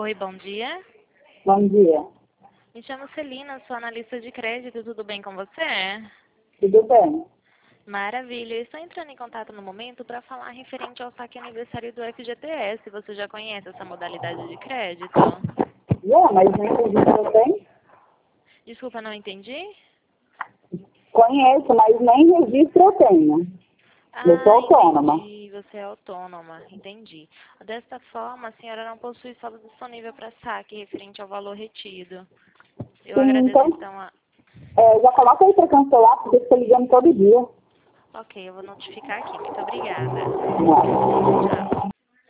Oi, bom dia. Bom dia. Me chamo Celina, sou analista de crédito. Tudo bem com você? Tudo bem? Maravilha. Eu estou entrando em contato no momento para falar referente ao saque aniversário do FGTS. Você já conhece essa modalidade de crédito? Mas nem registro eu tenho? Desculpa, não entendi? Conheço, mas nem registro eu tenho. Eu sou autônoma. Entendi. Você é autônoma. Entendi. Desta forma, a senhora não possui saldo disponível para saque referente ao valor retido. Eu Sim, agradeço, então, então, já coloca aí para cancelar, porque eu estou ligando todo dia. Ok, eu vou notificar aqui. Muito obrigada. Não. Tchau.